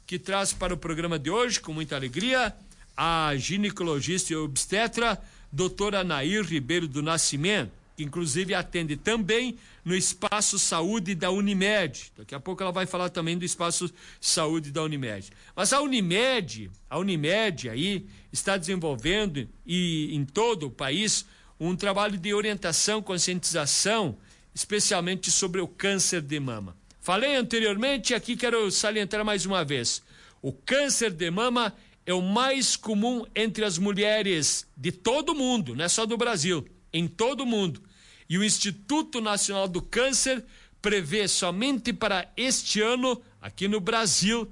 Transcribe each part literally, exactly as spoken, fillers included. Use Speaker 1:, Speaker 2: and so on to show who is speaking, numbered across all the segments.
Speaker 1: que traz para o programa de hoje, com muita alegria, a ginecologista e obstetra, doutora Nair Ribeiro do Nascimento, que inclusive atende também no Espaço Saúde da Unimed. Daqui a pouco ela vai falar também do Espaço Saúde da Unimed. Mas a Unimed, a Unimed aí está desenvolvendo e em todo o país um trabalho de orientação, conscientização, especialmente sobre o câncer de mama. Falei anteriormente e aqui quero salientar mais uma vez. O câncer de mama é o mais comum entre as mulheres de todo o mundo, não é só do Brasil, em todo o mundo. E o Instituto Nacional do Câncer prevê somente para este ano, aqui no Brasil,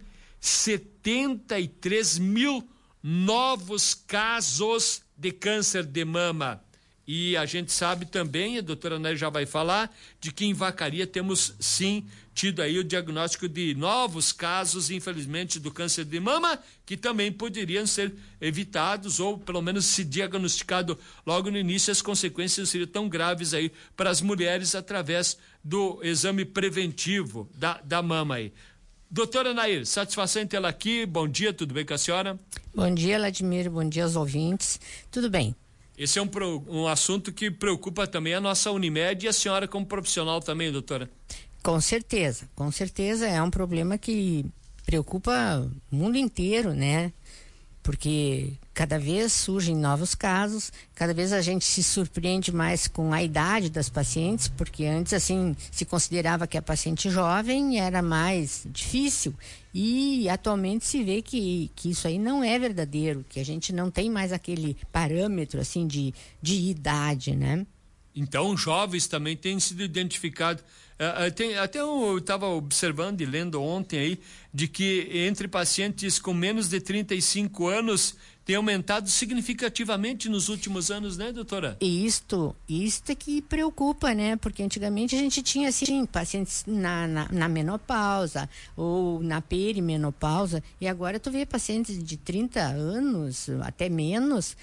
Speaker 1: setenta e três mil novos casos de câncer de mama. E a gente sabe também, a doutora Nair já vai falar, de que em Vacaria temos sim tido aí o diagnóstico de novos casos, infelizmente, do câncer de mama, que também poderiam ser evitados ou pelo menos se diagnosticado logo no início, as consequências seriam tão graves aí para as mulheres através do exame preventivo da, da mama aí. Doutora Nair, satisfação em tê-la aqui, bom dia, tudo bem com a senhora?
Speaker 2: Bom dia, Vladimir, bom dia aos ouvintes, tudo bem.
Speaker 1: Esse é um, um assunto que preocupa também a nossa Unimed e a senhora como profissional também, doutora.
Speaker 2: Com certeza, com certeza é um problema que preocupa o mundo inteiro, né? Porque cada vez surgem novos casos, cada vez a gente se surpreende mais com a idade das pacientes, porque antes, assim, se considerava que a paciente jovem era mais difícil e atualmente se vê que, que isso aí não é verdadeiro, que a gente não tem mais aquele parâmetro, assim, de, de idade, né?
Speaker 1: Então, jovens também têm sido identificados. Uh, uh, tem, até eu estava observando e lendo ontem aí, de que entre pacientes com menos de trinta e cinco anos tem aumentado significativamente nos últimos anos, né, doutora?
Speaker 2: Isto, isto é que preocupa, né? Porque antigamente a gente tinha, assim, pacientes na, na, na menopausa ou na perimenopausa, e agora tu vê pacientes de trinta anos, até menos,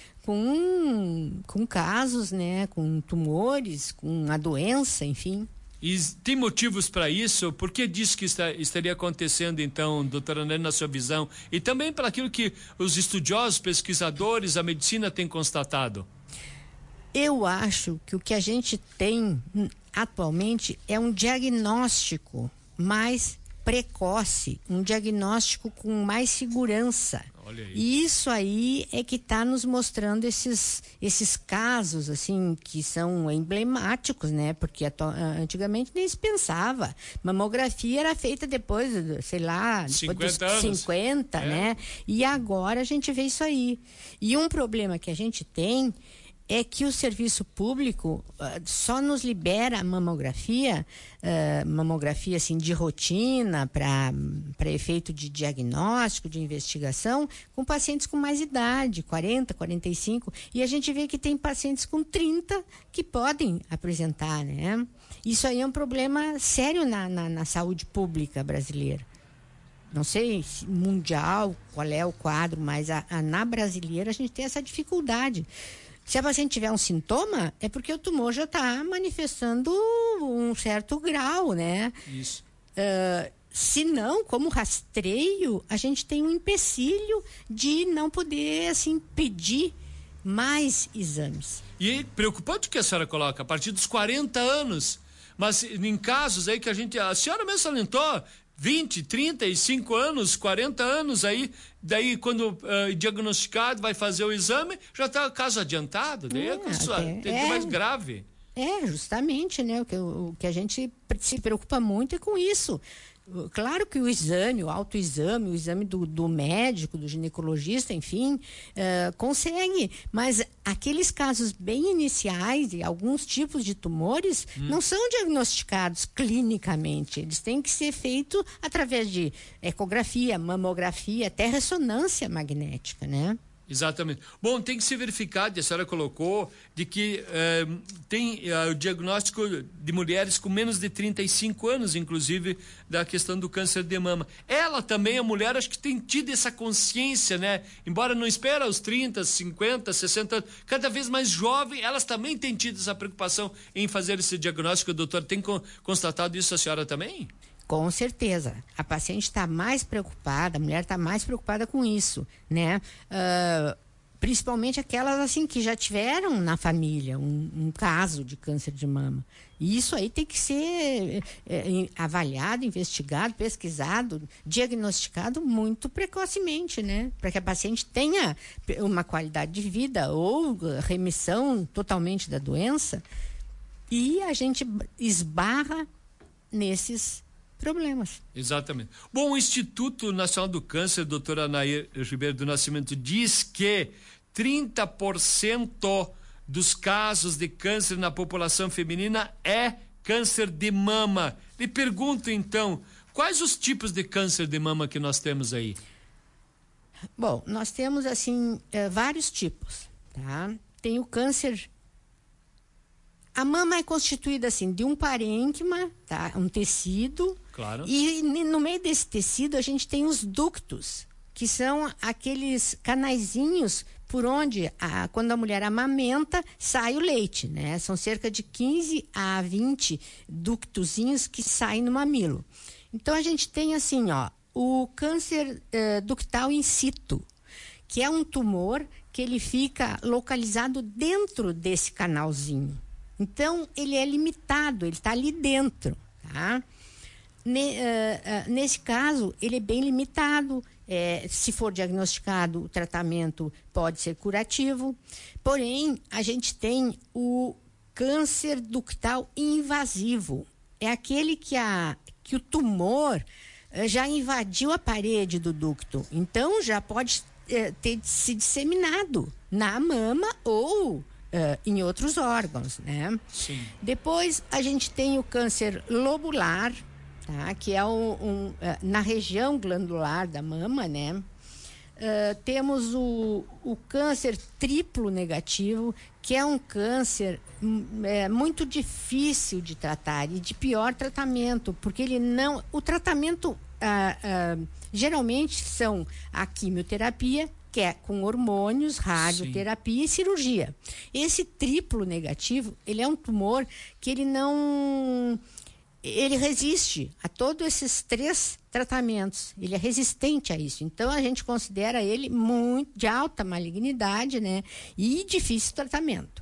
Speaker 2: com, com casos, né? Com tumores, com a doença, enfim.
Speaker 1: E tem motivos para isso? Por que diz que está, estaria acontecendo, então, doutora Nair, na sua visão? E também para aquilo que os estudiosos, pesquisadores, a medicina têm constatado?
Speaker 2: Eu acho que o que a gente tem atualmente é um diagnóstico mais precoce, um diagnóstico com mais segurança.
Speaker 1: Olha aí.
Speaker 2: E isso aí é que está nos mostrando esses, esses casos, assim, que são emblemáticos, né? Porque antigamente nem se pensava. Mamografia era feita depois, sei lá, depois
Speaker 1: cinquenta
Speaker 2: dos
Speaker 1: anos.
Speaker 2: cinquenta,
Speaker 1: É.
Speaker 2: né? E agora a gente vê isso aí. E um problema que a gente tem é que o serviço público uh, só nos libera a mamografia, uh, mamografia assim de rotina para para efeito de diagnóstico, de investigação, com pacientes com mais idade, quarenta, quarenta e cinco, e a gente vê que tem pacientes com trinta que podem apresentar, né? Isso aí é um problema sério na, na, na saúde pública brasileira. Não sei se mundial, qual é o quadro, mas a, a, na brasileira a gente tem essa dificuldade. Se a paciente tiver um sintoma, é porque o tumor já está manifestando um certo grau, né?
Speaker 1: Isso.
Speaker 2: Uh, se não, como rastreio, a gente tem um empecilho de não poder, assim, pedir mais exames.
Speaker 1: E preocupante o que a senhora coloca, a partir dos quarenta anos. Mas em casos aí que a gente... A senhora mesmo salientou... vinte, trinta e cinco anos, quarenta anos aí, daí quando uh, diagnosticado vai fazer o exame, já está caso adiantado, daí é, é, é mais grave.
Speaker 2: É, justamente, né, o que, o que a gente se preocupa muito é com isso. Claro que o exame, o autoexame, o exame do, do médico, do ginecologista, enfim, uh, consegue, mas aqueles casos bem iniciais e alguns tipos de tumores hum. não são diagnosticados clinicamente, eles têm que ser feitos através de ecografia, mamografia, até ressonância magnética, né?
Speaker 1: Exatamente. Bom, tem que se verificar, a senhora colocou, de que eh, tem eh, o diagnóstico de mulheres com menos de trinta e cinco anos, inclusive, da questão do câncer de mama. Ela também, a mulher, acho que tem tido essa consciência, né? Embora não espera aos trinta, cinquenta, sessenta anos, cada vez mais jovem, elas também têm tido essa preocupação em fazer esse diagnóstico. Doutor, tem constatado isso a senhora também?
Speaker 2: Com certeza. A paciente está mais preocupada, a mulher está mais preocupada com isso, né? Uh, principalmente aquelas assim que já tiveram na família um, um caso de câncer de mama. E isso aí tem que ser é, avaliado, investigado, pesquisado, diagnosticado muito precocemente, né? Para que a paciente tenha uma qualidade de vida ou remissão totalmente da doença. E a gente esbarra nesses problemas.
Speaker 1: Exatamente. Bom, o Instituto Nacional do Câncer, doutora Anair Ribeiro do Nascimento, diz que trinta por cento dos casos de câncer na população feminina é câncer de mama. Lhe pergunto, então, quais os tipos de câncer de mama que nós temos aí?
Speaker 2: Bom, nós temos, assim, é, vários tipos, tá? Tem o câncer... A mama é constituída, assim, de um parênquima, tá? Um tecido.
Speaker 1: Claro.
Speaker 2: E no meio desse tecido a gente tem os ductos, que são aqueles canaizinhos por onde, a, quando a mulher amamenta, sai o leite, né? São cerca de quinze a vinte ductozinhos que saem no mamilo. Então, a gente tem, assim, ó, o câncer eh, ductal in situ, que é um tumor que ele fica localizado dentro desse canalzinho. Então, ele é limitado, ele está ali dentro, tá? Ne, uh, uh, nesse caso, ele é bem limitado. É, se for diagnosticado, o tratamento pode ser curativo. Porém, a gente tem o câncer ductal invasivo. É aquele que, a, que o tumor uh, já invadiu a parede do ducto. Então, já pode uh, ter se disseminado na mama ou... Uh, em outros órgãos, né?
Speaker 1: Sim.
Speaker 2: Depois a gente tem o câncer lobular, tá? Que é um, um, uh, na região glandular da mama, né? Uh, temos o, o câncer triplo negativo, que é um câncer um, é, muito difícil de tratar e de pior tratamento, porque ele não... O tratamento uh, uh, geralmente são a quimioterapia, que é com hormônios, radioterapia Sim. e cirurgia. Esse triplo negativo, ele é um tumor que ele não... Ele resiste a todos esses três tratamentos. Ele é resistente a isso. Então, a gente considera ele muito de alta malignidade, né? E difícil tratamento.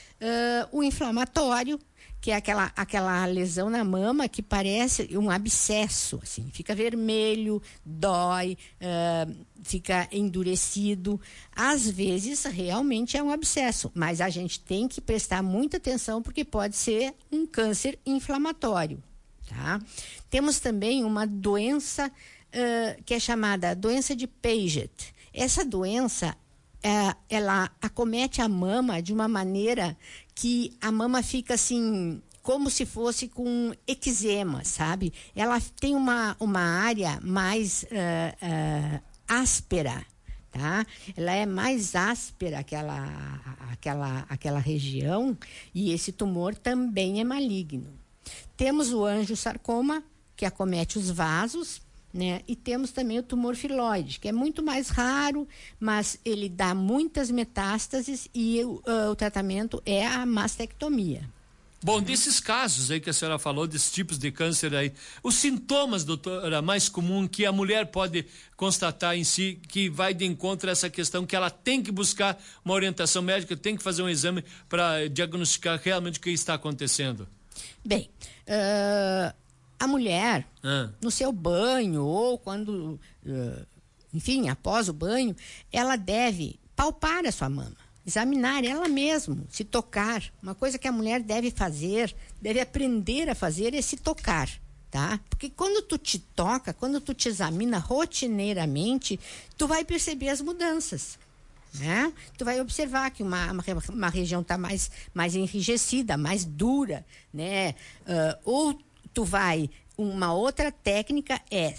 Speaker 2: Uh, o inflamatório, que é aquela, aquela lesão na mama que parece um abscesso, assim, fica vermelho, dói, uh, fica endurecido. Às vezes, realmente é um abscesso, mas a gente tem que prestar muita atenção porque pode ser um câncer inflamatório, tá? Temos também uma doença uh, que é chamada doença de Paget. Essa doença, uh, ela acomete a mama de uma maneira que a mama fica assim, como se fosse com eczema, sabe? Ela tem uma, uma área mais uh, uh, áspera, tá? Ela é mais áspera, aquela, aquela, aquela região, e esse tumor também é maligno. Temos o angiosarcoma, que acomete os vasos, né? E temos também o tumor filoide, que é muito mais raro, mas ele dá muitas metástases e uh, o tratamento é a mastectomia.
Speaker 1: Bom, desses casos aí que a senhora falou, desses tipos de câncer aí, os sintomas, doutora, mais comum que a mulher pode constatar em si, que vai de encontro a essa questão que ela tem que buscar uma orientação médica, tem que fazer um exame para diagnosticar realmente o que está acontecendo?
Speaker 2: Bem, uh... a mulher, ah. no seu banho ou quando, uh, enfim, após o banho, ela deve palpar a sua mama, examinar ela mesma, se tocar. Uma coisa que a mulher deve fazer, deve aprender a fazer é se tocar, tá? Porque quando tu te toca, quando tu te examina rotineiramente, tu vai perceber as mudanças, né? Tu vai observar que uma, uma, uma região está mais, mais enrijecida, mais dura, né? Uh, ou tu vai, uma outra técnica é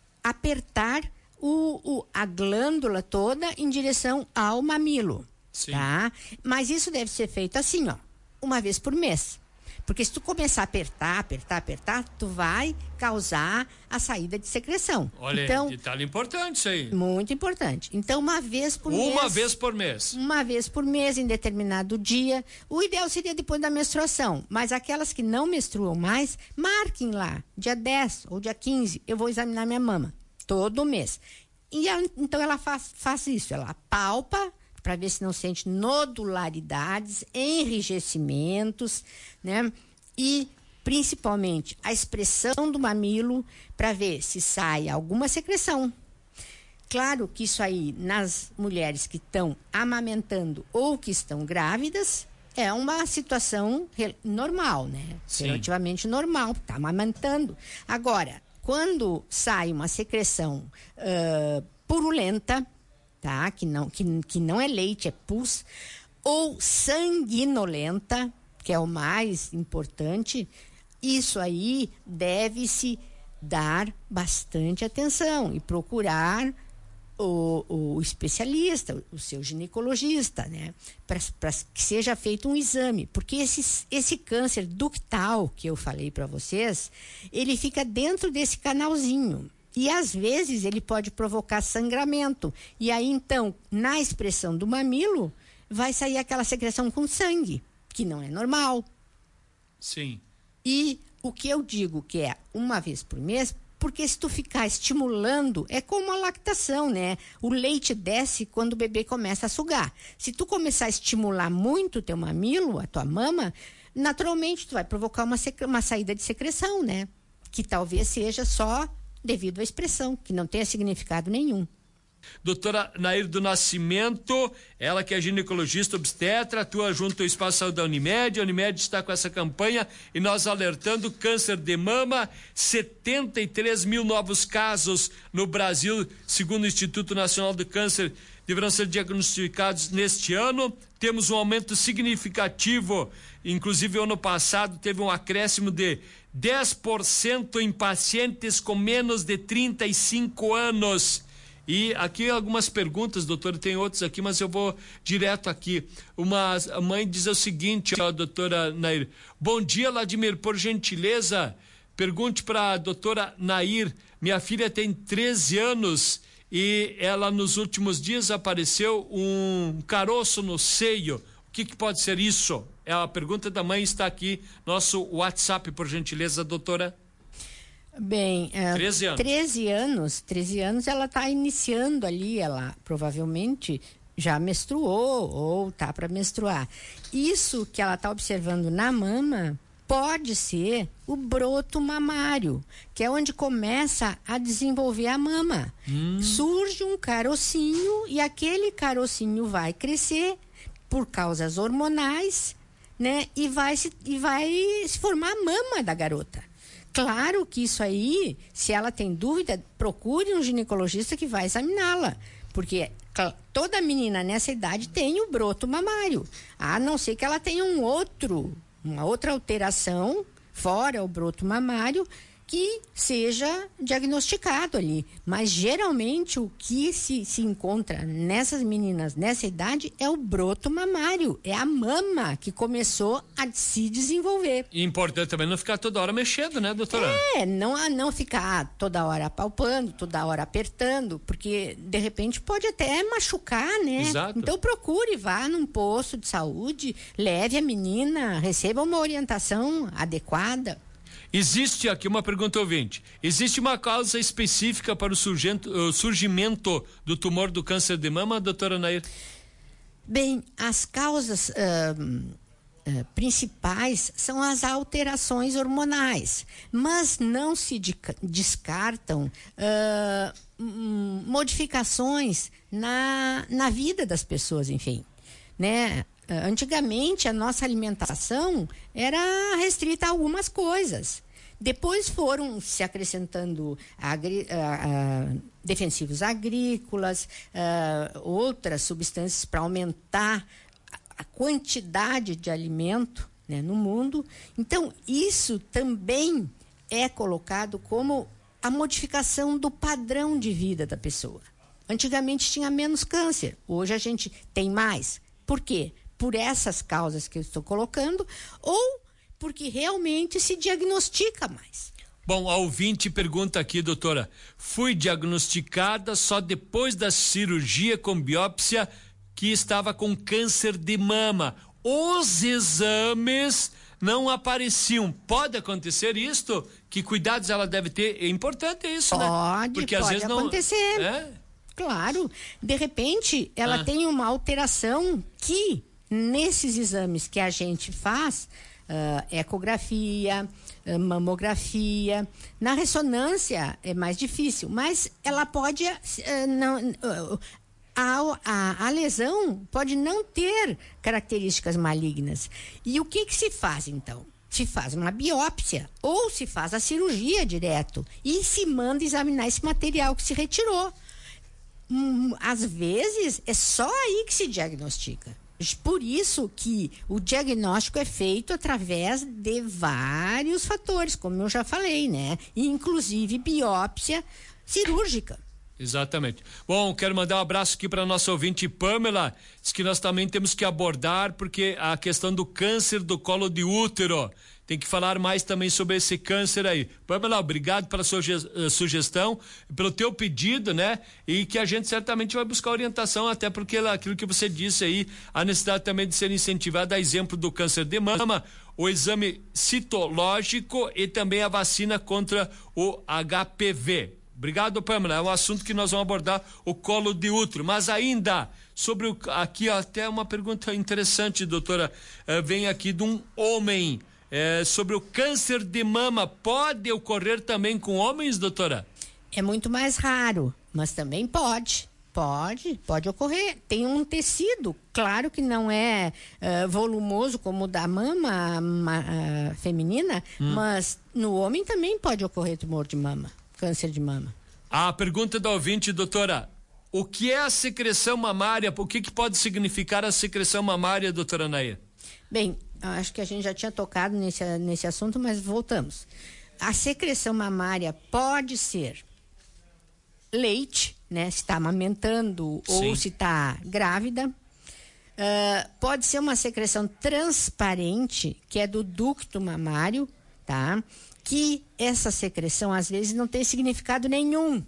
Speaker 2: apertar o, o, a glândula toda em direção ao mamilo. Sim. Tá? Mas isso deve ser feito assim, ó, uma vez por mês. Porque se tu começar a apertar, apertar, apertar, tu vai causar a saída de secreção.
Speaker 1: Olha,
Speaker 2: então,
Speaker 1: detalhe importante isso aí.
Speaker 2: Muito importante. Então, uma vez por mês.
Speaker 1: Uma vez por mês.
Speaker 2: Uma vez por mês, em determinado dia. O ideal seria depois da menstruação. Mas aquelas que não menstruam mais, marquem lá, dia dez ou dia quinze, eu vou examinar minha mama. Todo mês. E ela, então ela faz, faz isso, ela palpa para ver se não sente nodularidades, enrijecimentos, né? E principalmente a expressão do mamilo para ver se sai alguma secreção. Claro que isso aí nas mulheres que estão amamentando ou que estão grávidas é uma situação normal, né?
Speaker 1: Sim.
Speaker 2: Relativamente normal, tá amamentando. Agora, quando sai uma secreção uh, purulenta, tá? Que não, que, que não é leite, é pus, ou sanguinolenta, que é o mais importante, isso aí deve-se dar bastante atenção e procurar o, o especialista, o seu ginecologista, né? Para que seja feito um exame, porque esse, esse câncer ductal que eu falei para vocês, ele fica dentro desse canalzinho. E às vezes ele pode provocar sangramento. E aí então, na expressão do mamilo, vai sair aquela secreção com sangue, que não é normal.
Speaker 1: Sim.
Speaker 2: E o que eu digo que é uma vez por mês, porque se tu ficar estimulando, é como a lactação, né? O leite desce quando o bebê começa a sugar. Se tu começar a estimular muito o teu mamilo, a tua mama, naturalmente tu vai provocar uma, uma saída de secreção, né? Que talvez seja só devido à expressão, que não tenha significado nenhum.
Speaker 1: Doutora Nair do Nascimento, ela que é ginecologista obstetra, atua junto ao Espaço Saúde da Unimed. A Unimed está com essa campanha e nós alertando câncer de mama, setenta e três mil novos casos no Brasil, segundo o Instituto Nacional do Câncer, deverão ser diagnosticados neste ano. Temos um aumento significativo, inclusive ano passado teve um acréscimo de dez por cento em pacientes com menos de trinta e cinco anos. E aqui algumas perguntas, doutora, tem outros aqui, mas eu vou direto aqui. Uma mãe diz o seguinte, ó, doutora Nair: bom dia, Vladimir, por gentileza, pergunte para a doutora Nair, minha filha tem treze anos e ela nos últimos dias apareceu um caroço no seio. O que, que pode ser isso? É a pergunta da mãe, está aqui, nosso WhatsApp, por gentileza, doutora.
Speaker 2: Bem, é,
Speaker 1: treze anos.
Speaker 2: treze anos, treze anos ela está iniciando ali, ela provavelmente já menstruou ou está para menstruar. Isso que ela está observando na mama pode ser o broto mamário, que é onde começa a desenvolver a mama. Hum. Surge um carocinho e aquele carocinho vai crescer por causas hormonais, né? E vai se, e vai se formar a mama da garota. Claro que isso aí, se ela tem dúvida, procure um ginecologista que vai examiná-la. Porque toda menina nessa idade tem o broto mamário. A não ser que ela tenha um outro, uma outra alteração, fora o broto mamário, que seja diagnosticado ali. Mas geralmente o que se, se encontra nessas meninas nessa idade é o broto mamário, é a mama que começou a se desenvolver.
Speaker 1: E importante também não ficar toda hora mexendo, né, doutora?
Speaker 2: É, não, não ficar toda hora apalpando, toda hora apertando, porque de repente pode até machucar, né?
Speaker 1: Exato.
Speaker 2: Então procure, vá num posto de saúde, leve a menina, receba uma orientação adequada.
Speaker 1: Existe aqui uma pergunta ouvinte. Existe uma causa específica para o, surgento, o surgimento do tumor do câncer de mama, doutora Nair?
Speaker 2: Bem, as causas uh, uh, principais são as alterações hormonais, mas não se de, descartam uh, um, modificações na, na vida das pessoas, enfim, né? Antigamente, a nossa alimentação era restrita a algumas coisas. Depois foram se acrescentando agri, uh, uh, defensivos agrícolas, uh, outras substâncias para aumentar a, a quantidade de alimento, né, no mundo. Então, isso também é colocado como a modificação do padrão de vida da pessoa. Antigamente tinha menos câncer, hoje a gente tem mais. Por quê? Por essas causas que eu estou colocando, ou porque realmente se diagnostica mais.
Speaker 1: Bom, a ouvinte pergunta aqui, doutora, fui diagnosticada só depois da cirurgia com biópsia que estava com câncer de mama. Os exames não apareciam. Pode acontecer isto? Que cuidados ela deve ter? É importante isso,
Speaker 2: pode,
Speaker 1: né?
Speaker 2: Pode,
Speaker 1: porque às vezes
Speaker 2: acontecer.
Speaker 1: Não, é?
Speaker 2: Claro. De repente, ela ah. tem uma alteração que, nesses exames que a gente faz, uh, ecografia, uh, mamografia, na ressonância é mais difícil, mas ela pode... Uh, não, uh, A, a, a lesão pode não ter características malignas. E o que que se faz, então? Se faz uma biópsia ou se faz a cirurgia direto e se manda examinar esse material que se retirou. Hum, às vezes, é só aí que se diagnostica. Por isso que o diagnóstico é feito através de vários fatores, como eu já falei, né? Inclusive biópsia cirúrgica.
Speaker 1: Exatamente. Bom, quero mandar um abraço aqui para nossa ouvinte Pamela, diz que nós também temos que abordar porque a questão do câncer do colo de útero, tem que falar mais também sobre esse câncer aí. Pamela, obrigado pela sua sugestão, pelo teu pedido, né? E que a gente certamente vai buscar orientação, até porque aquilo que você disse aí, a necessidade também de ser incentivada, a exemplo do câncer de mama, o exame citológico e também a vacina contra o H P V. Obrigado, Pamela. É um assunto que nós vamos abordar, o colo de útero. Mas ainda, sobre o, aqui ó, até uma pergunta interessante, doutora, eh, vem aqui de um homem, eh, sobre o câncer de mama. Pode ocorrer também com homens, doutora?
Speaker 2: É muito mais raro, mas também pode. Pode, pode ocorrer. Tem um tecido, claro que não é uh, volumoso como o da mama ma, uh, feminina, hum. mas no homem também pode ocorrer tumor de mama. Câncer de mama.
Speaker 1: A pergunta da ouvinte, doutora, o que é a secreção mamária? O que, que pode significar a secreção mamária, doutora Anaia?
Speaker 2: Bem, acho que a gente já tinha tocado nesse, nesse assunto, mas voltamos. A secreção mamária pode ser leite, né? Se está amamentando Sim. ou se está grávida. Uh, pode ser uma secreção transparente, que é do ducto mamário, tá? Que essa secreção às vezes não tem significado nenhum.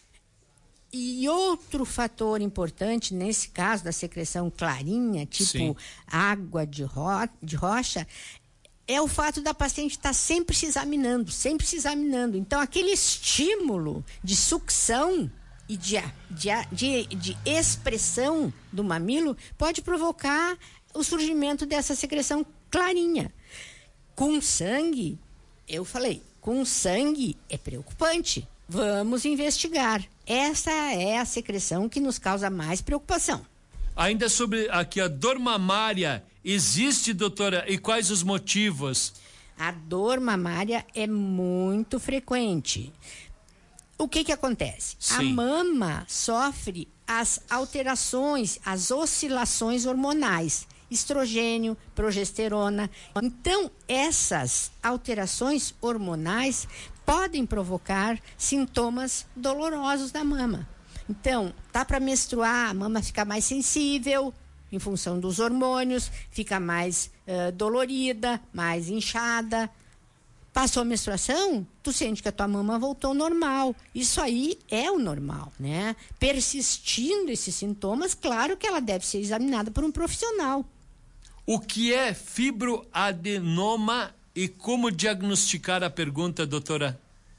Speaker 2: E outro fator importante nesse caso da secreção clarinha, tipo Sim. água de, ro- de rocha, é o fato da paciente estar sempre se examinando, sempre se examinando. Então aquele estímulo de sucção e de, de, de, de expressão do mamilo pode provocar o surgimento dessa secreção clarinha. Com sangue, eu falei, com sangue é preocupante. Vamos investigar. Essa é a secreção que nos causa mais preocupação.
Speaker 1: Ainda sobre aqui a dor mamária, existe, doutora, e quais os motivos?
Speaker 2: A dor mamária é muito frequente. O que que acontece? Sim. A mama sofre as alterações, as oscilações hormonais. Estrogênio, progesterona. Então, essas alterações hormonais podem provocar sintomas dolorosos da mama. Então, tá para menstruar, a mama fica mais sensível em função dos hormônios, fica mais uh, dolorida, mais inchada. Passou a menstruação, tu sente que a tua mama voltou ao normal. Isso aí é o normal, né? Persistindo esses sintomas, claro que ela deve ser examinada por um profissional.
Speaker 1: O que é fibroadenoma e como diagnosticar? A pergunta, doutora,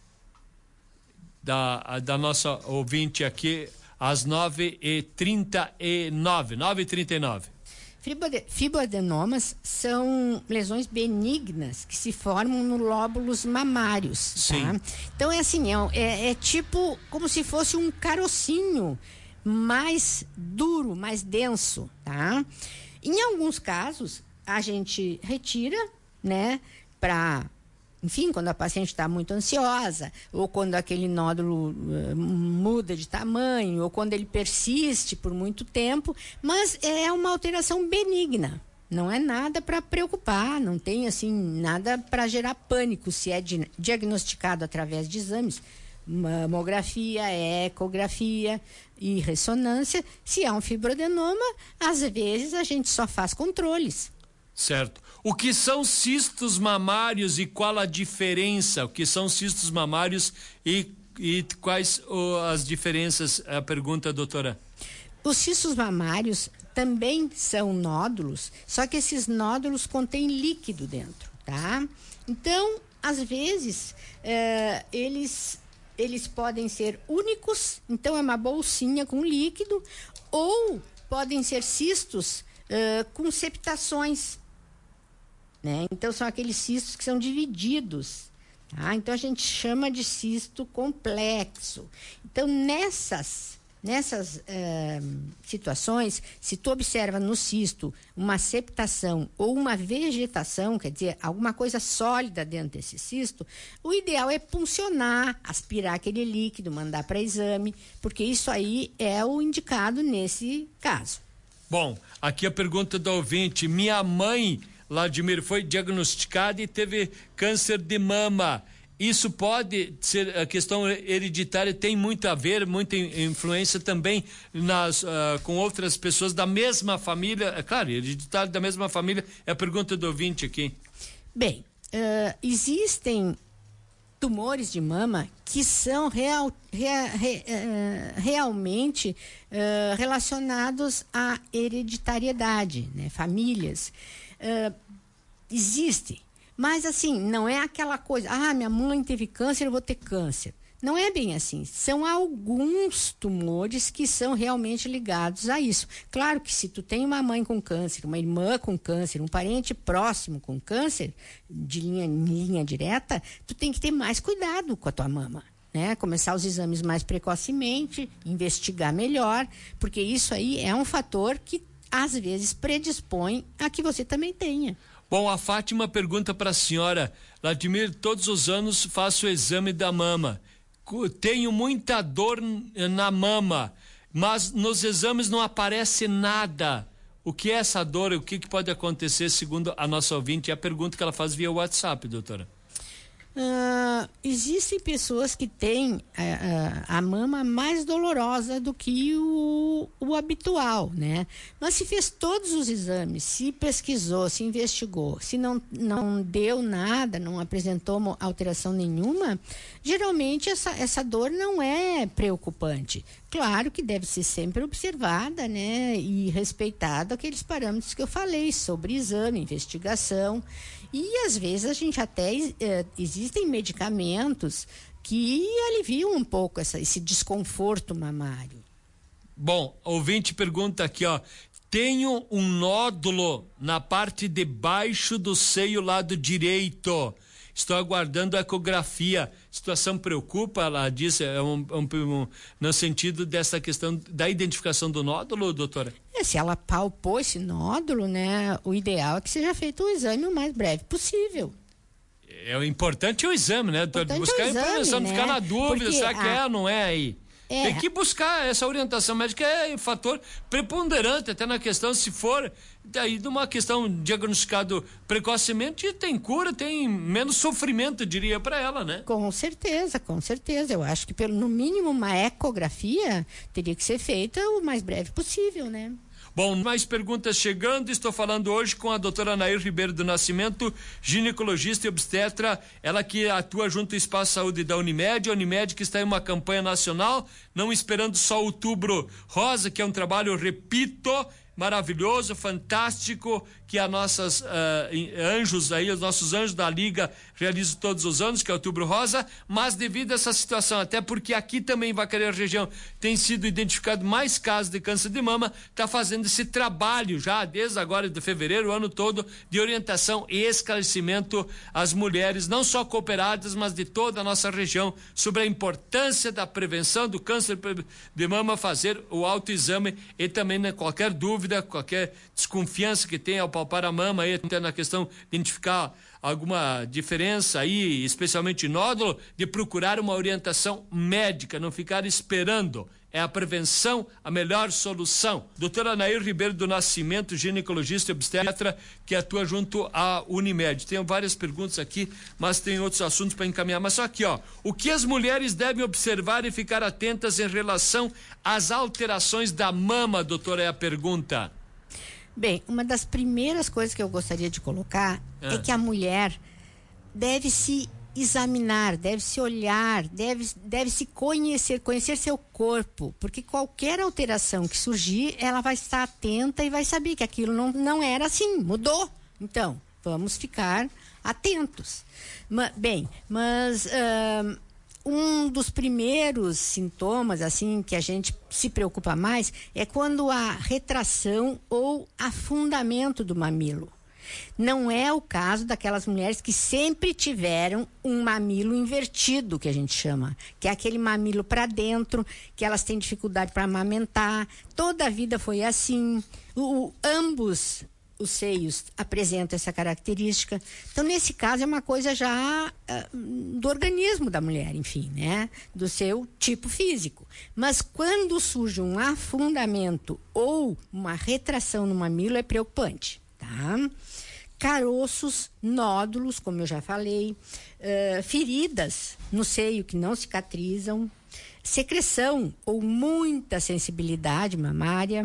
Speaker 1: da, da nossa ouvinte aqui, às nove e trinta e nove, nove e trinta e nove.
Speaker 2: Fibroadenomas são lesões benignas que se formam no lóbulos mamários. Sim. Tá? Então é assim, é, é, é tipo como se fosse um carocinho mais duro, mais denso, tá? Em alguns casos, a gente retira, né, para, enfim, quando a paciente está muito ansiosa, ou quando aquele nódulo uh, muda de tamanho, ou quando ele persiste por muito tempo, mas é uma alteração benigna. Não é nada para preocupar, não tem, assim, nada para gerar pânico se é di- diagnosticado através de exames. Mamografia, ecografia e ressonância. Se é um fibroadenoma, às vezes a gente só faz controles.
Speaker 1: Certo. O que são cistos mamários e qual a diferença? O que são cistos mamários e, e quais oh, as diferenças? A pergunta, doutora.
Speaker 2: Os cistos mamários também são nódulos, só que esses nódulos contêm líquido dentro, tá? Então, às vezes, eh, eles, eles podem ser únicos, então é uma bolsinha com líquido, ou podem ser cistos eh, com septações, né? Então, são aqueles cistos que são divididos, tá? Então, a gente chama de cisto complexo. Então, nessas... Nessas eh, situações, se tu observa no cisto uma septação ou uma vegetação, quer dizer, alguma coisa sólida dentro desse cisto, o ideal é puncionar, aspirar aquele líquido, mandar para exame, porque isso aí é o indicado nesse caso.
Speaker 1: Bom, aqui a pergunta do ouvinte. Minha mãe, Vladimir, foi diagnosticada e teve câncer de mama. Isso pode ser, a questão hereditária tem muito a ver, muita influência também nas, uh, com outras pessoas da mesma família. É claro, hereditário da mesma família é a pergunta do ouvinte aqui.
Speaker 2: Bem, uh, existem tumores de mama que são real, rea, re, uh, realmente uh, relacionados à hereditariedade, né? Famílias. Uh, existe. Mas, assim, não é aquela coisa, ah, minha mãe teve câncer, eu vou ter câncer. Não é bem assim. São alguns tumores que são realmente ligados a isso. Claro que se tu tem uma mãe com câncer, uma irmã com câncer, um parente próximo com câncer, de linha, linha direta, tu tem que ter mais cuidado com a tua mama, né? Começar os exames mais precocemente, investigar melhor, porque isso aí é um fator que, às vezes, predispõe a que você também tenha.
Speaker 1: Bom, a Fátima pergunta para a senhora, Vladimir, todos os anos faço o exame da mama. Tenho muita dor na mama, mas nos exames não aparece nada. O que é essa dor? O que, que pode acontecer, segundo a nossa ouvinte? É a pergunta que ela faz via WhatsApp, doutora.
Speaker 2: Uh, existem pessoas que têm uh, uh, a mama mais dolorosa do que o, o habitual, né? Mas se fez todos os exames, se pesquisou, se investigou, se não, não deu nada, não apresentou alteração nenhuma, geralmente essa, essa dor não é preocupante. Claro que deve ser sempre observada, né? E respeitado aqueles parâmetros que eu falei sobre exame, investigação. E às vezes a gente até eh, existem medicamentos que aliviam um pouco essa, esse desconforto mamário.
Speaker 1: Bom, ouvinte pergunta aqui, ó. Tenho um nódulo na parte de baixo do seio lado direito. Estou aguardando a ecografia. Situação preocupa, ela disse, é um, um, um, no sentido dessa questão da identificação do nódulo, doutora?
Speaker 2: É, se ela palpou esse nódulo, né, o ideal é que seja feito o exame o mais breve possível.
Speaker 1: É o importante é o exame, né, doutora? Buscar
Speaker 2: é o exame,
Speaker 1: a informação,
Speaker 2: né?
Speaker 1: não ficar na dúvida,
Speaker 2: Porque
Speaker 1: será que
Speaker 2: a...
Speaker 1: é ou não é aí?
Speaker 2: É.
Speaker 1: Tem que buscar essa orientação médica, é um fator preponderante até na questão, se for daí numa questão diagnosticado precocemente, tem cura, tem menos sofrimento, diria, para ela, né?
Speaker 2: Com certeza, com certeza. Eu acho que pelo no mínimo uma ecografia teria que ser feita o mais breve possível, né?
Speaker 1: Bom, mais perguntas chegando. Estou falando hoje com a doutora Nair Ribeiro do Nascimento, ginecologista e obstetra. Ela que atua junto ao Espaço Saúde da Unimed. A Unimed que está em uma campanha nacional, não esperando só Outubro Rosa, que é um trabalho, repito, maravilhoso, fantástico, que as nossas uh, anjos aí, os nossos anjos da Liga realizam todos os anos, que é Outubro Rosa, mas devido a essa situação, até porque aqui também em Vacaria região tem sido identificado mais casos de câncer de mama, está fazendo esse trabalho já desde agora de fevereiro, o ano todo, de orientação e esclarecimento às mulheres, não só cooperadas, mas de toda a nossa região, sobre a importância da prevenção do câncer de mama, fazer o autoexame e também, né, qualquer dúvida, qualquer desconfiança que tenha ao palpar a mama, aí até na questão de identificar alguma diferença aí, especialmente nódulo, de procurar uma orientação médica, não ficar esperando. É a prevenção a melhor solução. Doutora Nair Ribeiro do Nascimento, ginecologista e obstetra, que atua junto à Unimed. Tenho várias perguntas aqui, mas tem outros assuntos para encaminhar. Mas só aqui, ó. O que as mulheres devem observar e ficar atentas em relação às alterações da mama, doutora, é a pergunta.
Speaker 2: Bem, uma das primeiras coisas que eu gostaria de colocar ah. é que a mulher deve se examinar, deve se olhar, deve, deve se conhecer, conhecer seu corpo, porque qualquer alteração que surgir, ela vai estar atenta e vai saber que aquilo não, não era assim, mudou. Então, vamos ficar atentos. Ma, bem, mas uh, um dos primeiros sintomas, assim, que a gente se preocupa mais, é quando há retração ou afundamento do mamilo. Não é o caso daquelas mulheres que sempre tiveram um mamilo invertido, que a gente chama, que é aquele mamilo para dentro, que elas têm dificuldade para amamentar. Toda a vida foi assim. O, o, ambos os seios apresentam essa característica. Então, nesse caso, é uma coisa já uh, do organismo da mulher, enfim, né? Do seu tipo físico. Mas quando surge um afundamento ou uma retração no mamilo, é preocupante, tá? Caroços, nódulos, como eu já falei, uh, feridas no seio que não cicatrizam, secreção ou muita sensibilidade mamária,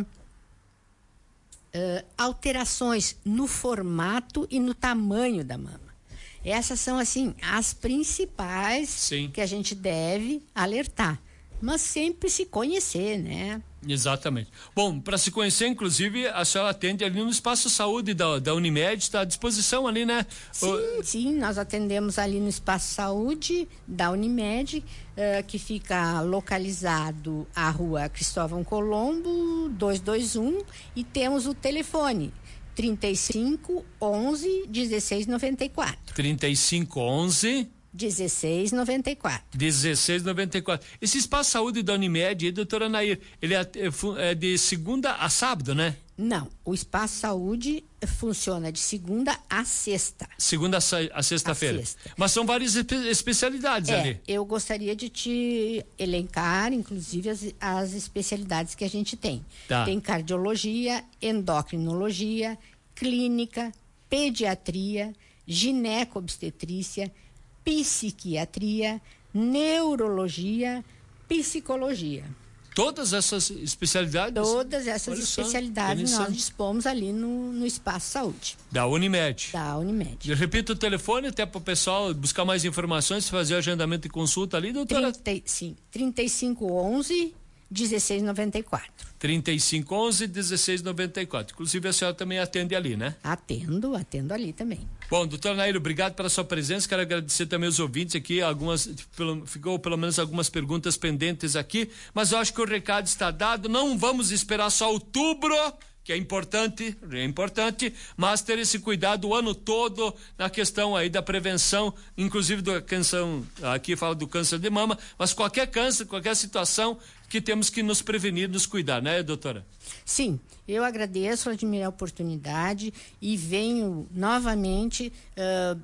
Speaker 2: uh, alterações no formato e no tamanho da mama. Essas são, assim, as principais Sim. que a gente deve alertar. Mas sempre se conhecer, né?
Speaker 1: Exatamente. Bom, para se conhecer, inclusive, a senhora atende ali no Espaço Saúde da, da Unimed, está à disposição ali, né?
Speaker 2: Sim, o... sim, nós atendemos ali no Espaço Saúde da Unimed, uh, que fica localizado à rua Cristóvão Colombo, duzentos e vinte e um, e temos o telefone trinta e cinco, onze, dezesseis noventa e quatro.
Speaker 1: trinta e cinco, onze...
Speaker 2: dezesseis noventa e quatro.
Speaker 1: dezesseis noventa e quatro. Esse Espaço Saúde da Unimed, aí, doutora Nair, ele é, é de segunda a sábado, né?
Speaker 2: Não, o Espaço Saúde funciona de segunda a sexta.
Speaker 1: Segunda a sexta-feira. Sexta. Mas são várias espe especialidades
Speaker 2: é,
Speaker 1: ali.
Speaker 2: Eu gostaria de te elencar, inclusive, as, as especialidades que a gente tem.
Speaker 1: Tá.
Speaker 2: Tem cardiologia, endocrinologia, clínica, pediatria, gineco-obstetrícia, psiquiatria, neurologia, psicologia.
Speaker 1: Todas essas especialidades?
Speaker 2: Todas essas Olha especialidades só, nós dispomos ali no, no Espaço Saúde.
Speaker 1: Da Unimed.
Speaker 2: Da Unimed.
Speaker 1: Eu repito o telefone até para o pessoal buscar mais informações, fazer agendamento e consulta ali, doutora?
Speaker 2: trinta, sim, trinta e cinco, onze, dezesseis noventa e quatro.
Speaker 1: trinta e cinco, onze, dezesseis noventa e quatro. Inclusive a senhora também atende ali, né?
Speaker 2: Atendo, atendo ali também.
Speaker 1: Bom, doutor Nair, obrigado pela sua presença, quero agradecer também os ouvintes aqui, algumas, pelo, ficou pelo menos algumas perguntas pendentes aqui, mas eu acho que o recado está dado, não vamos esperar só outubro, que é importante, é importante, mas ter esse cuidado o ano todo na questão aí da prevenção, inclusive da canção, aqui fala do câncer de mama, mas qualquer câncer, qualquer situação que temos que nos prevenir, nos cuidar, né, doutora?
Speaker 2: Sim, eu agradeço, Vladimir, a oportunidade e venho novamente uh,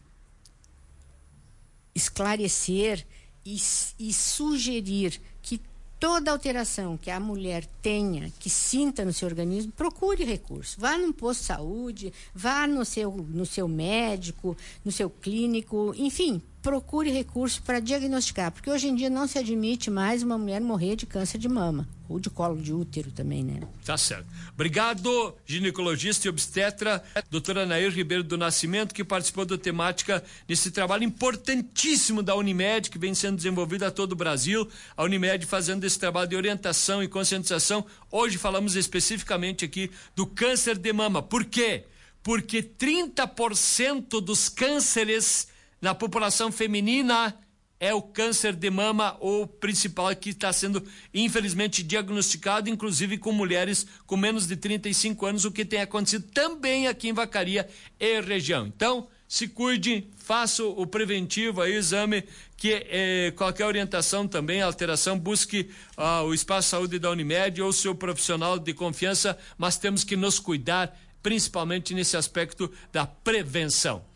Speaker 2: esclarecer e, e sugerir que toda alteração que a mulher tenha, que sinta no seu organismo, procure recurso. Vá num posto de saúde, vá no seu, no seu médico, no seu clínico, enfim, procure recurso para diagnosticar, porque hoje em dia não se admite mais uma mulher morrer de câncer de mama, ou de colo de útero também, né?
Speaker 1: Tá certo. Obrigado, ginecologista e obstetra, doutora Nair Ribeiro do Nascimento, que participou da temática nesse trabalho importantíssimo da Unimed, que vem sendo desenvolvido a todo o Brasil. A Unimed fazendo esse trabalho de orientação e conscientização. Hoje falamos especificamente aqui do câncer de mama. Por quê? Porque trinta por cento dos cânceres na população feminina é o câncer de mama, o principal que está sendo infelizmente diagnosticado, inclusive com mulheres com menos de trinta e cinco anos, o que tem acontecido também aqui em Vacaria e região. Então, se cuide, faça o preventivo aí, exame, que eh, qualquer orientação também, alteração, busque ah, o Espaço Saúde da Unimed ou seu profissional de confiança, mas temos que nos cuidar, principalmente nesse aspecto da prevenção.